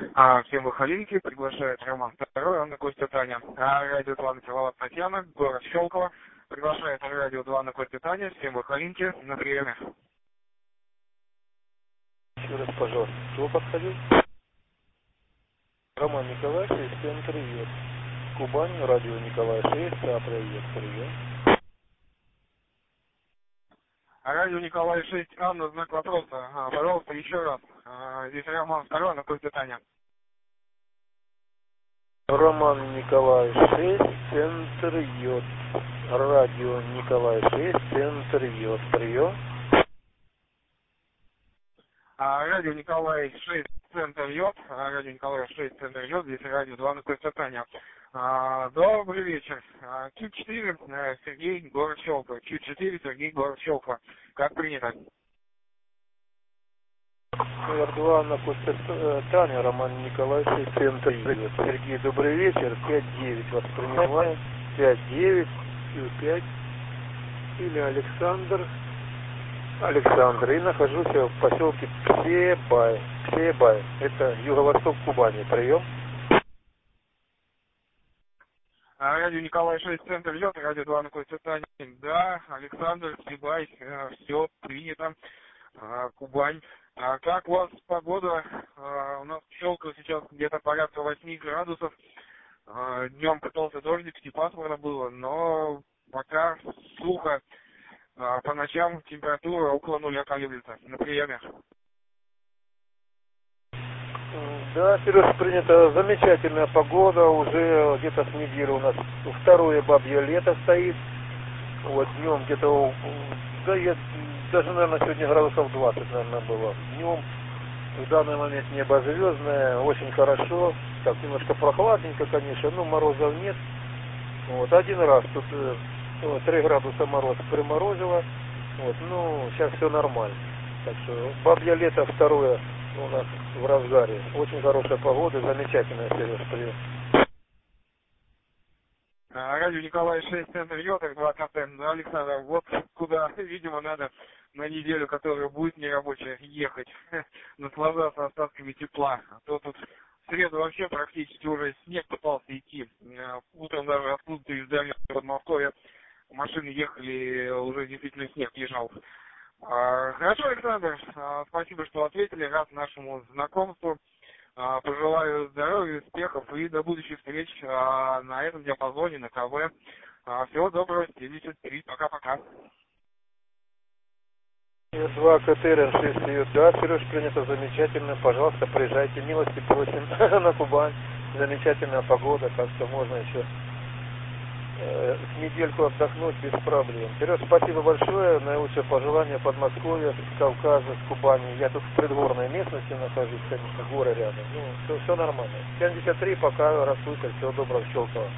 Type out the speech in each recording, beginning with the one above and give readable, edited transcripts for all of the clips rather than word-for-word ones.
Всем выходите, приглашает Роман II, Анна Костя Таня. Радио 2 Салават Татьяна, город Щелково. Приглашает радио 2 на Костя Таня. Всем выходите на приеме. Еще раз, пожалуйста, кто подходил? Роман Николаевич, всем привет. Кубань, радио Николай 6, привет, прием. Радио Николай 6, Анна, знак вопроса. Пожалуйста, еще раз. Здесь Роман II, на Костя Таня. Роман Николай 6, центр Йод. Радио Николай 6, центр Йод. Прием. Радио Николай 6, центр Йод. Радио Николай 6, центр Йод. Здесь радио 2 на Костя Таня. Добрый вечер. Q4, Сергей, город Щелково. Q4, Сергей, город Щелково. Как принято? R2 на Костя Таня, Роман Николай 6, центр Йод. Сергей, добрый вечер. 5-9 воспринимаем. 5-9, Q5. Или Александр. И нахожусь в поселке Псебай. Это юго-восток Кубани. Прием. Радио Николай 6, центр Йод, радио 2 на Костя Таня. Да, Александр, Псебай, все принято. Кубань. Как у вас погода? У нас в Щелково сейчас где-то порядка 8 градусов. Днем катался дождик, пасмурно было, но пока сухо. По ночам температура около 0 колеблется. На приеме. Да, Сереж, принято. Замечательная погода. Уже где-то с недели у нас второе бабье лето стоит. Вот днем где-то, даже, наверное, сегодня градусов 20, наверное, было. Днем в данный момент небо звездное, очень хорошо. Так, немножко прохладненько, конечно, но морозов нет. Вот, один раз тут 3 градуса мороз приморозило. Вот, ну, сейчас все нормально. Так что бабье лето второе у нас в разгаре. Очень хорошая погода, замечательная, Сереж, привет. Радио Николай 6, центр Йод, 2 КТ. Александр, вот куда, видимо, надо на неделю, которая будет нерабочая, ехать, наслаждаться остатками тепла. А то тут в среду вообще практически уже снег пытался идти. Утром даже откуда-то из дальнего Подмосковья машины ехали, уже действительно снег лежал. Хорошо, Александр, спасибо, что ответили, рад нашему знакомству. Пожелаю здоровья, успехов и до будущих встреч на этом диапазоне, на КВ. Всего доброго, 73, пока-пока. 2 КТР 6, да, Сереж, принято, замечательно, пожалуйста, приезжайте, милости просим на Кубань, замечательная погода, так что можно еще с недельку отдохнуть без проблем. Сереж, спасибо большое, наилучшее пожелание Подмосковья, с Кавказа, с Кубани. Я тут в предгорной местности нахожусь, конечно, горы рядом. Ну, все нормально. 73, пока расслышали. Всего доброго, Щелково.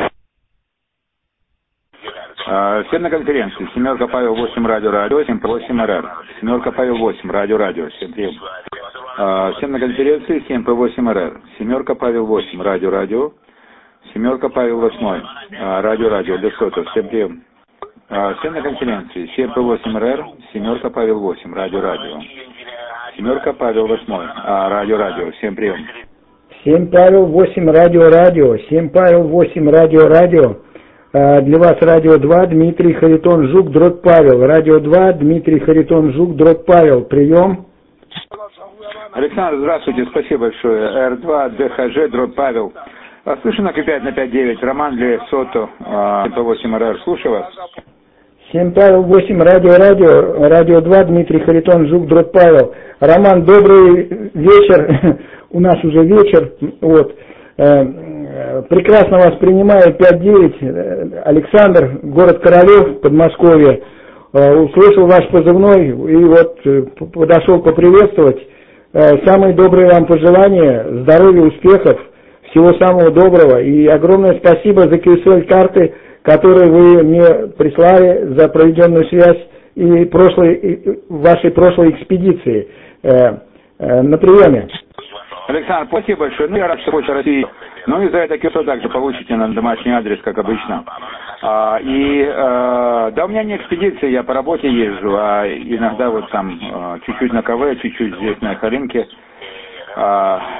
Всем на конференции. Семерка Павел 8 радио 7 8 РР. Семерка Павел 8 радио 7 прием. Всем на конференции 7 П8 РР. Семерка Павел 8 радио. Семерка Павел 8 радио Лесото. Всем прием. Всем на конференции 7 П8 РР. Семерка Павел 8 радио. Семерка Павел 8 радио. Всем прием. 7 Павел 8 радио. 7 Павел 8 радио. Для вас радио 2, Дмитрий Харитон Жук, дрот Павел. Радио 2, Дмитрий Харитон Жук, дрот Павел. Прием. Александр, здравствуйте, спасибо большое. Р2, ДХЖ, дрот Павел. Слышу на Q5 на 5-9, Роман Лесото, П8 РР. Слушаю вас. 7 Павел 8 радио 2, Дмитрий Харитон Жук, дрот Павел. Роман, добрый вечер. У нас уже вечер. Вот. Прекрасно вас принимаю, 5-9, Александр, город Королев, Подмосковье. Услышал ваш позывной и вот подошел поприветствовать. Самые добрые вам пожелания, здоровья, успехов, всего самого доброго. И огромное спасибо за QSL-карты, которые вы мне прислали, за проведенную связь и вашей прошлой экспедиции на приеме. Александр, спасибо большое. Ну, я рад, что больше России. Ну и за это кюсо также получите на домашний адрес, как обычно. Да, у меня не экспедиция, я по работе езжу, а иногда вот там чуть-чуть на КВ, чуть-чуть здесь на Харинке, что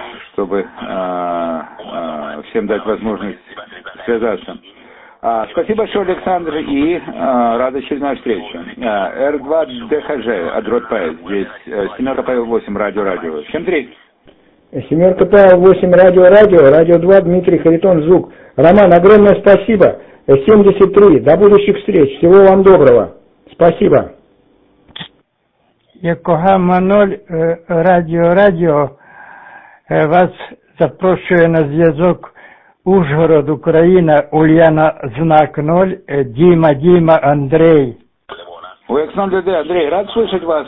чтобы всем дать возможность связаться. Спасибо большое, Александр, и рад очередной встрече. R2DHG, Адрот Павел, здесь семерка Павел 8, радио. 7-3. Семерка Павел 8, радио 2, Дмитрий Харитон, Звук. Роман, огромное спасибо. 73. До будущих встреч. Всего вам доброго. Спасибо. Йокогама 0, радіо. Вас запрошує на зв'язок Ужгород, Україна, Ульяна, знак 0, Дима, Андрей. УХ0ДД, Андрей, рад слышать вас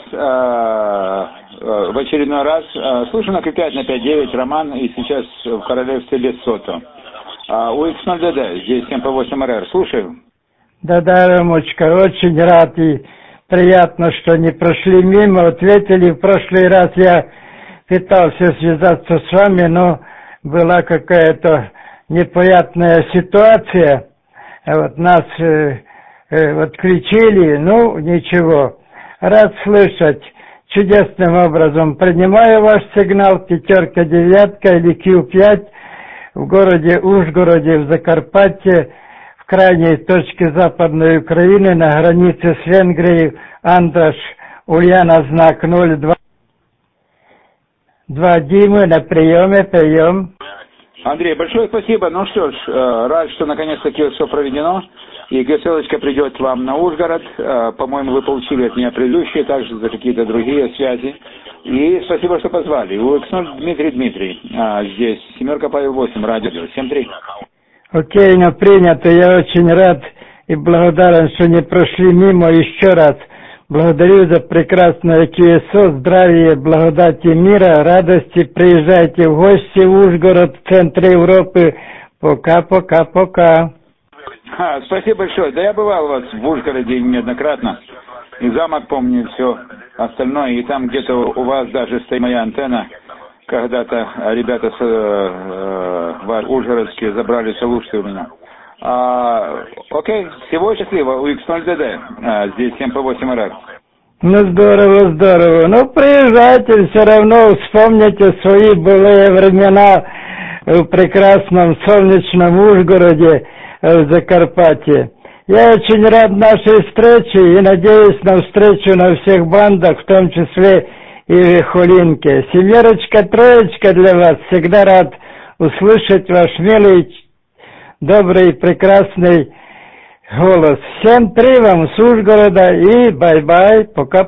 в очередной раз. Слушаю на К5 на 5.9, Роман, и сейчас в королевстве Лесото. УХ0ДД, здесь 7П8 РР, слушаю. Да, Ромочка, очень рад и приятно, что не прошли мимо, ответили. В прошлый раз я пытался связаться с вами, но была какая-то непонятная ситуация. Вот нас отключили, ну ничего. Рад слышать. Чудесным образом принимаю ваш сигнал 5, 9 или Q5 в городе Ужгороде, в Закарпатье, в крайней точке Западной Украины, на границе с Венгрией. Андраш, Ульяна, знак 02. 2 Димы на прием. Андрей, большое спасибо. Ну что ж, рад, что наконец-таки все проведено. И ссылочка придет вам на Ужгород. По-моему, вы получили от меня предыдущие, также за какие-то другие связи. И спасибо, что позвали. УХ0 Дмитрий. Здесь семерка Павел 8, радио 7-3. Окей, но принято. Я очень рад и благодарен, что не прошли мимо. Еще раз благодарю за прекрасное QSO, здравия, благодати мира, радости. Приезжайте в гости в Ужгород, в центре Европы. Пока. Спасибо большое. Да я бывал у вас в Ужгороде неоднократно. И замок помню, и все остальное. И там где-то у вас даже стоит моя антенна. Когда-то ребята ужгородские забрали слушать у меня. Окей, всего счастливо. УХ0ДД. Здесь 7П8 РР. Ну здорово. Ну приезжайте, все равно вспомните свои былые времена в прекрасном солнечном Ужгороде, в Закарпатье. Я очень рад нашей встрече и надеюсь на встречу на всех бандах, в том числе и в Вихолинке. 7, 3 для вас. Всегда рад услышать ваш милый, добрый, прекрасный голос. 7-3 вам с Ужгорода и бай-бай. Пока.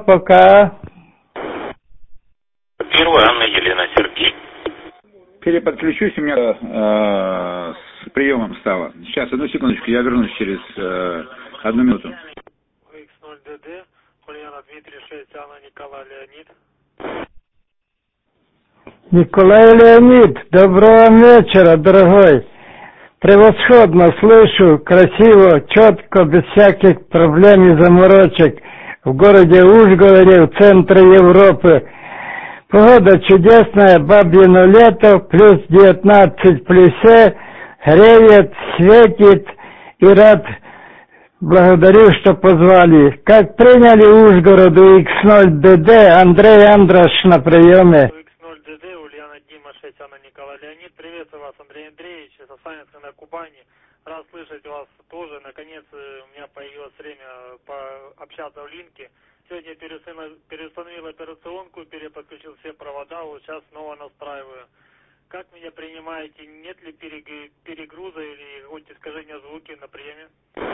Первая Анна Елена Сергей. Переподключусь, у меня с приемом стало. Сейчас, одну секундочку, я вернусь через 1 минуту. УХ0ДД, Ульяна Дмитрий 6, Анна Николай Леонид. Николай Леонид, доброго вечера, дорогой. Превосходно слышу, красиво, четко, без всяких проблем и заморочек. В городе Ужгороде, в центре Европы. Погода чудесная, бабьино лето, плюс 19 плюсе, греет, светит, и рад, благодарю, что позвали. Как приняли Ужгород УХ0ДД, Андрей Андраш на приеме. УХ0ДД, Ульяна Дима 6, Анна Николай Леонид. Приветствую вас, Андрей Андреевич, со Санинска на Кубани. Рад слышать вас тоже. Наконец у меня появилось время пообщаться в линке. Сегодня переустановил операционку, переподключил все провода, вот сейчас снова настраиваю. Как меня принимаете? Нет ли перегруза или какое-то искажение звуки на приеме?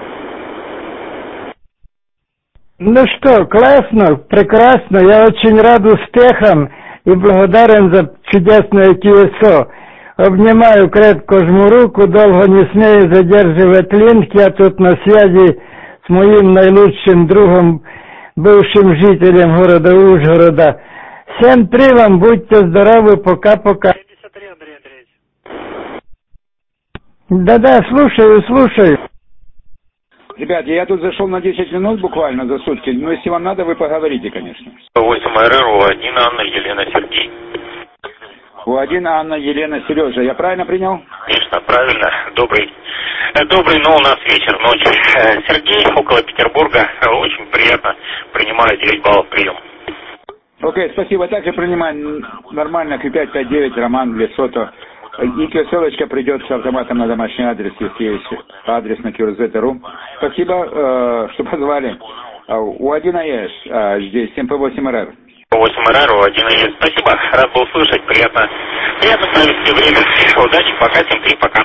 Ну что, классно, прекрасно. Я очень рад успехам и благодарен за чудесное QSO. Обнимаю, крепко жму руку, долго не смею задерживать линк. Я тут на связи с моим наилучшим другом, бывшим жителем города Ужгорода. 7-3 вам, будьте здоровы, пока. 73, Андрей Андреевич. Да, слушаю. Ребят, я тут зашел на 10 минут буквально за сутки, но если вам надо, вы поговорите, конечно. 8 РР, У1 Анна Елена Сергей. У1 Анна Елена Сережа. Я правильно принял? Конечно, правильно. Добрый, но у нас вечер, ночь. Сергей, около Петербурга. Очень приятно. Принимаю 9 баллов приема. Окей, спасибо. Также принимаем нормально Q559, Роман, Лесото. И ссылочка придет с автоматом на домашний адрес, если есть адрес на QRZ.ru. Спасибо, что позвали. У 1С здесь 7P8RR. 8RR, у 1С. Спасибо, рад был услышать. Приятно провести время. Удачи, пока, 7-3, пока.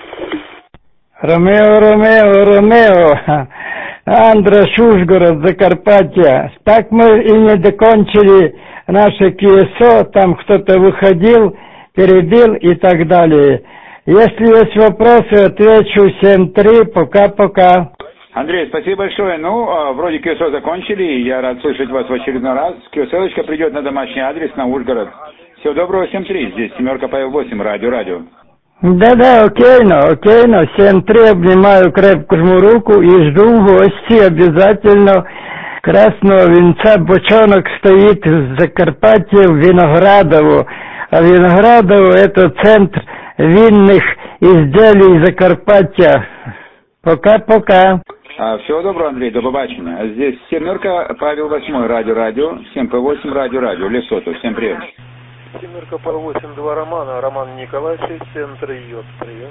Ромео. Андраш, Ужгород, Закарпатье. Так мы и не докончили наше КСО, там кто-то выходил, перебил и так далее. Если есть вопросы, отвечу 7-3, пока-пока. Андрей, спасибо большое. Вроде КСО закончили, и я рад слышать вас в очередной раз. КСО-очка придет на домашний адрес, на Ужгород. Всего доброго, 7-3. Здесь 7Павел 8, радио. Да, окейно. 7-3, обнимаю, крепко жму руку и жду в гости обязательно. Красного венца бочонок стоит в Закарпатье, в Виноградово. А Виноградово — это центр винных изделий Закарпатья. Пока-пока. Всего доброго, Андрей, до побачення. Здесь 7Павел 8, радио. 7P8, радио. Лесото. Всем привет. 7Павел 8, 2 Романа. Роман Николаевич, центр Йод. Привет.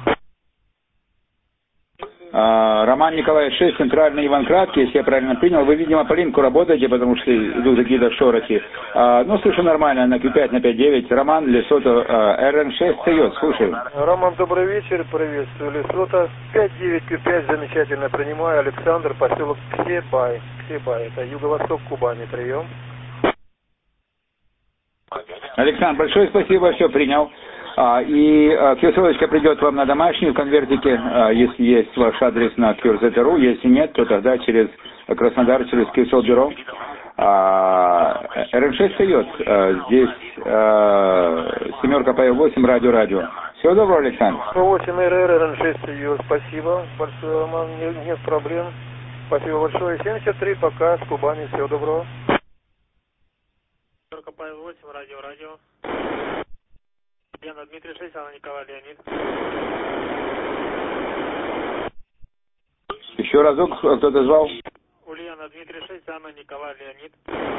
Роман Николаевич 6, центральный Иван Краткий, если я правильно принял. Вы, видимо, по линку работаете, потому что идут какие-то шорохи. Слышу нормально, на Q5, на 5-9. Роман, Лесото, РН6, Йод, слушаю. Роман, добрый вечер, приветствую, Лесото. 5-9, Q5, замечательно принимаю. Александр, поселок Ксебай, это юго-восток Кубани, прием. Александр, большое спасибо, все принял. И ссылочка придет вам на домашний в конвертике, если есть ваш адрес на QRZ.ru. Если нет, то тогда через Краснодар, через QSL бюро. РН6 встает. Здесь 7Павел 8, радио. Всего доброго, Александр. 8 РР, РН6 встает. Спасибо большое, Роман. Нет проблем. Спасибо большое. 73, пока, с Кубани. Всего доброго. 7Павел 8, радио. Ульяна, Дмитрий 6, Анна, Николай, Леонид. Еще разок, кто-то звал? Ульяна, Дмитрий 6, Анна, Николай, Леонид.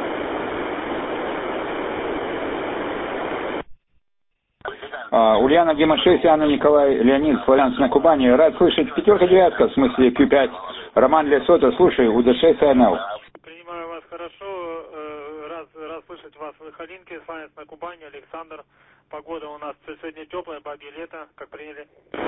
Ульяна, Дима 6, Анна, Николай, Леонид, Славянск на Кубани. Рад слышать 5-9, в смысле Q5. Роман Лесото, слушай, УД6 АНЛ. Принимаю вас хорошо, рад слышать вас в Халинке, Славянск на Кубани, Александр. Погода у нас сегодня теплая, бабье лето, как приняли.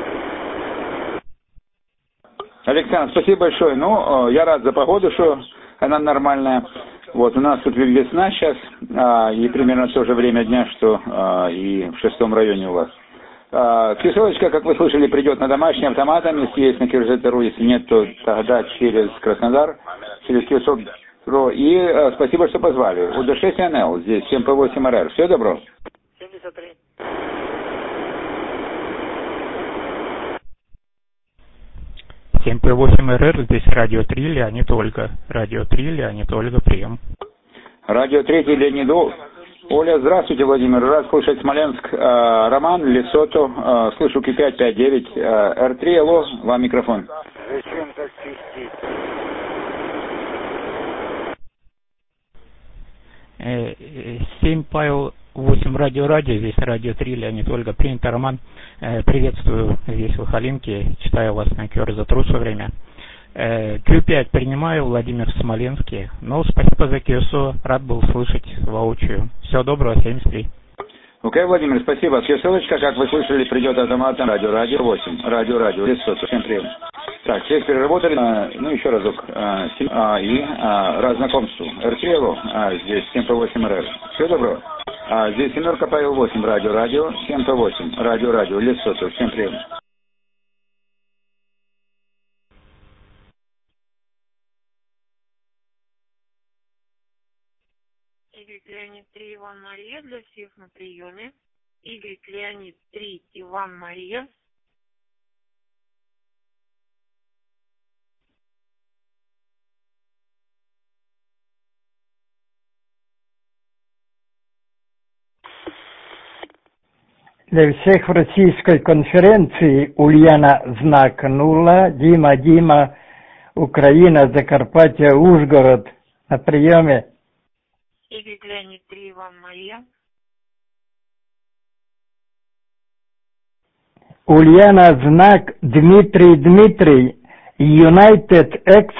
Александр, спасибо большое. Я рад за погоду, что она нормальная. У нас тут весна сейчас, и примерно в то же время дня, что и в 6-м районе у вас. Ссылочка, как вы слышали, придет на домашний автоматом, если есть на QRZ.ru, если нет, то тогда через Краснодар, через QSL. И спасибо, что позвали. УД6 НЛ, здесь 7P8RR. Всего доброго. 73. МП8РР, здесь радио 3, Леонид Ольга. Радио 3, Леонид Ольга, прием. Радио 3, Леонид Оля, здравствуйте, Владимир, рад слышать Смоленск. Роман, Лесото, слышу Q5, 5-9, R3, алло, вам микрофон. Зачем так чистить? 7Павел 8, радио, здесь радио 3, Леонид Ольга, принято, Роман. Приветствую здесь в Халинке, читаю вас на QRZ.ru все время. Q5 принимаю, Владимир в Смоленске. Спасибо за QSO, рад был слышать воочию. Всего доброго, 73. Окей, Владимир, спасибо. Ссылочка, как вы слышали, придет автоматом радио 8, радио, Лесото, всем привет. Так, всех переработали, еще разок, и рад знакомству. РТЛ, здесь 7P8RR. Всего доброго. Здесь 7Павел 8, радио, 7P8, радио, Лесото, всем привет. Игорь Леонид 3, Иван Мария, для всех на приеме. Игорь Леонид 3, Иван Мария. Для всех в российской конференции Ульяна знак 0, Дима, Украина, Закарпатье, Ужгород на приеме. Y Леонид 3 Иван Мария. Ульяна знак Дмитрий Дмитрий. United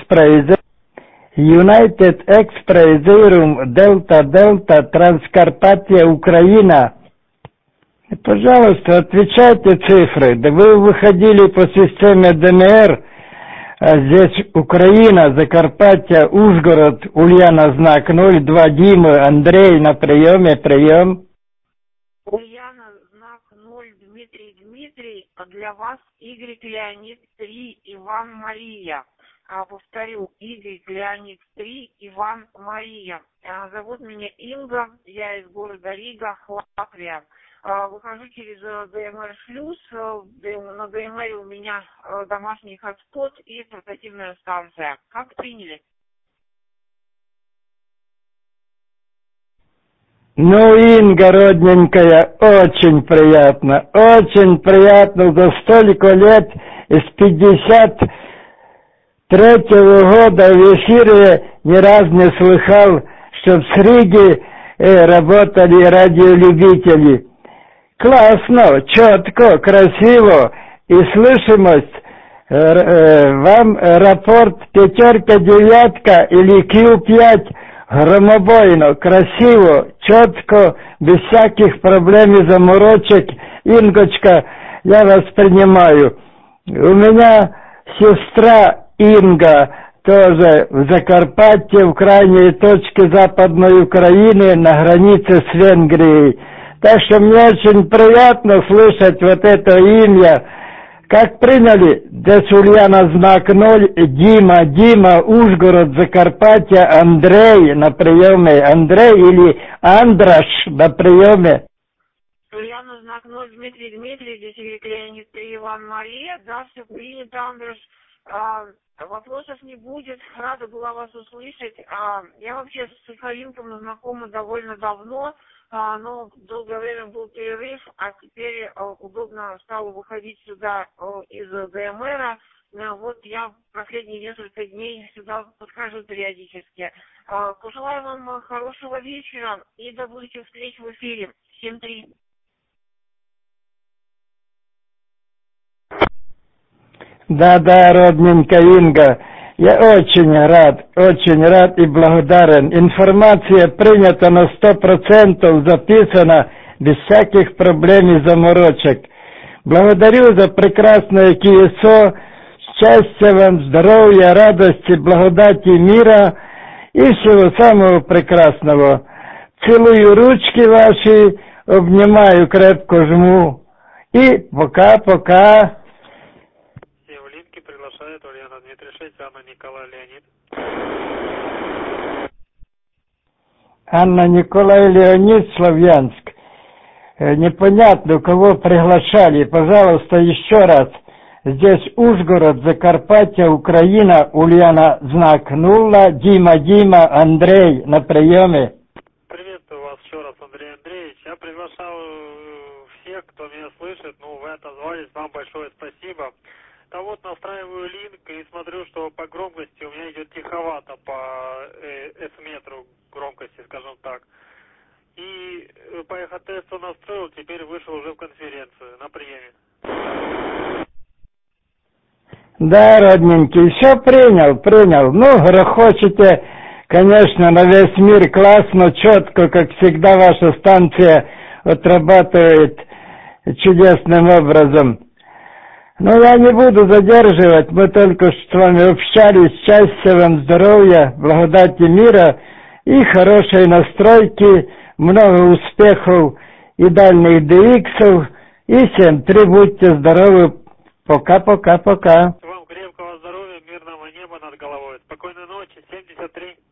Express Delta Delta Транскарпатия Украина. Пожалуйста, отвечайте цифры. Да вы выходили по системе ДНР, а здесь Украина, Закарпатье, Ужгород, Ульяна знак 02, Дима, Андрей на приеме, прием. Ульяна знак 0, Дмитрий Дмитрий, для вас Y Леонид 3 Иван Мария. Повторю, Y Леонид 3 Иван Мария. Зовут меня Инга, я из города Рига, Латвия. Выхожу через ДМР шлюз. На ДМР у меня домашний хотспот и портативная станция. Как приняли? Ну, Инга, родненькая, очень приятно за столько лет, с 53-го года в эфире ни разу не слыхал, чтоб с Риги работали радиолюбители. Классно, четко, красиво, и слышимость, вам рапорт 5, 9 или Q5, громобойно, красиво, четко, без всяких проблем и заморочек. Ингочка, я вас принимаю. У меня сестра Инга тоже в Закарпатье, в крайней точке Западной Украины, на границе с Венгрией. Так что мне очень приятно слышать вот это имя. Как приняли? Здесь Ульяна знак 0, Дима, Ужгород, Закарпатье, Андрей на приеме. Андрей или Андраш на приеме. Ульяна знак 0, Дмитрий, здесь Леонид 3 Иван Мария. Да, все принято, Андраш. Вопросов не будет. Рада была вас услышать. Я вообще с Сахалинком знакома довольно давно. Но долгое время был перерыв, а теперь удобно стало выходить сюда из ДМР. Вот я последние несколько дней сюда подхожу периодически. Пожелаю вам хорошего вечера и до будущих встреч в эфире. 7-3. Да, родненькая Инга, я очень рад и благодарен. Информация принята на 100%, записана без всяких проблем и заморочек. Благодарю за прекрасное КСО, счастья вам, здоровья, радости, благодати, мира и всего самого прекрасного. Целую ручки ваши, обнимаю, крепко жму и пока-пока. Приглашает Ульяна Дмитрий 6, Анна Николай Леонид. Анна Николай Леонид, Славянск. Непонятно, кого приглашали. Пожалуйста, еще раз. Здесь Ужгород, Закарпатье, Украина, Ульяна знак 0, Дима, Андрей на приеме. Приветствую вас еще раз, Андрей Андреевич. Я приглашал всех, кто меня слышит. Вы отозвались, вам большое спасибо. А вот настраиваю линк и смотрю, что по громкости у меня идет тиховато по S-метру громкости, скажем так. И по эхотесту настроил, теперь вышел уже в конференцию на приеме. Да, родненький, все принял. Грохочете, конечно, на весь мир классно, четко, как всегда ваша станция отрабатывает чудесным образом. Но я не буду задерживать, мы только что с вами общались. Счастья вам, здоровья, благодати мира и хорошей настройки, много успехов и дальних DX-ов. И 7-3, будьте здоровы. Пока. Вам крепкого здоровья, мирного неба над головой. Спокойной ночи, 73.